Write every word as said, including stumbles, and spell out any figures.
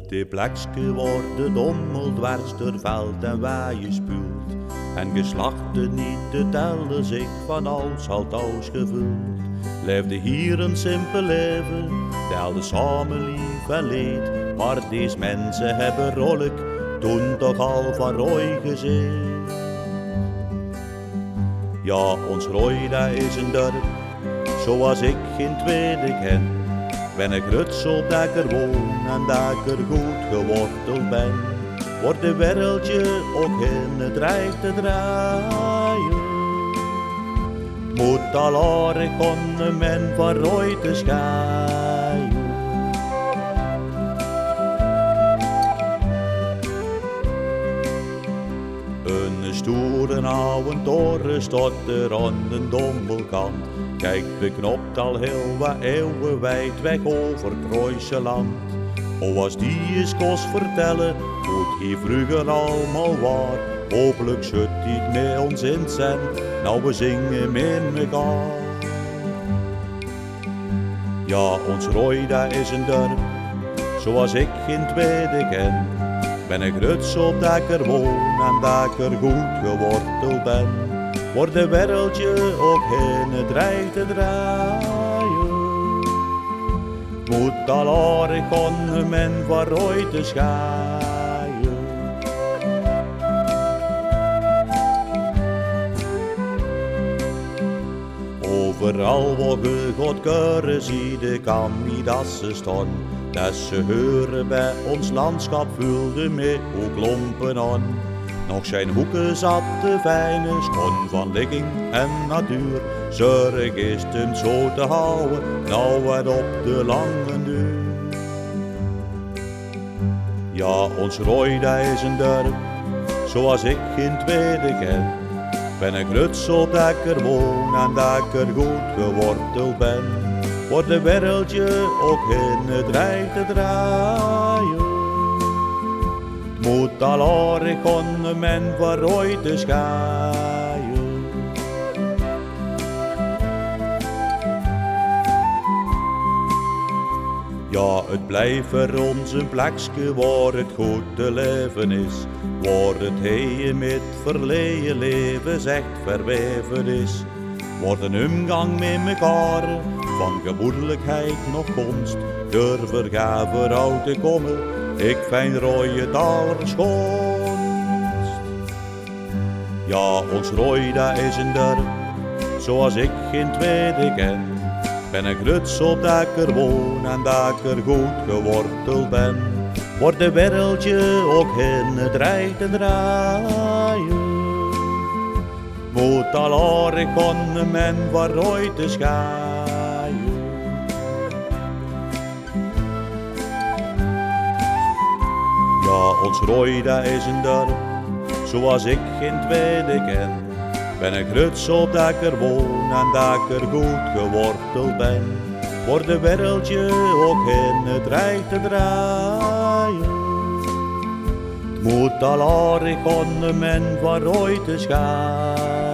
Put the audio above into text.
Op die plekske wordt dommel dwars door veld en waaien spuurt. En geslachten niet te tellen zich van alles had uitgevuld. Leefde hier een simpel leven, telde samen lief en leed. Maar deze mensen hebben rollig toen toch al van rooi gezien. Ja, ons Rooi dat is een dorp, zoals ik geen tweede ken. Ben ik rutsel dat ik er woon en dat ik er goed geworteld ben. Wordt de wereldje ook in het rijk te draaien. Moet al aardig om men van rooi te schaaien. Een stoere oude toren staat er aan de dommelkant. Kijk, beknopt al heel wat eeuwen wijd weg over het Gooise land. O, als die eens kost vertellen, hoe hier vroeger allemaal waar. Hopelijk zit hij met ons in zijn, nou we zingen met elkaar. Ja, ons Rooi dat is een dorp, zoals ik geen tweede ken. Ben ik rutsel dat ik er woon en dat ik er goed geworteld ben. Wordt de wereldje ook in het rijk te draaien. Moet al aardig om men van rooi te schaaien. Overal waar je gaat keuren zie de kan niet dat ze staan. Dat ze horen bij ons landschap vulde met ook lompen aan. Nog zijn hoeken zat de fijne schoon van ligging en natuur. Zorg is hem zo te houden, nou wat op de lange duur. Ja, ons Rooi dat is een dorp, zoals ik geen tweede ken. Ben ik rutsel dat ik er woon en dat ik er goed geworteld ben. Wordt de wereldje ook in het rijk te draaien. Moet al aardig om men van rooi te schaaien. Ja, het blijft voor ons een plekje waar het goed te leven is. Waar het heeën met verleden leven echt verweven is. Wordt een omgang met mekaar, van gemoedelijkheid nog gonst. Durven ga vooruit te komen, ik vind Rooi het allerschoonst. Ja, ons Rooi dat is een dorp, zoals ik geen tweede ken. Ben ik rutsel dat ik er woon en dat ik er goed geworteld ben. Wordt de wereldje ook in het rijk te draaien. Moet al aardig om men van rooi te schaaien. Ja, ons Rooi dat is een dorp, zoals ik geen tweede ken. Ben ik rutsel dat ik er woon en dat ik er goed geworteld ben. Wordt de wereldje ook in het rijk te draaien. Het moet al aardig om men van rooi te schaaien.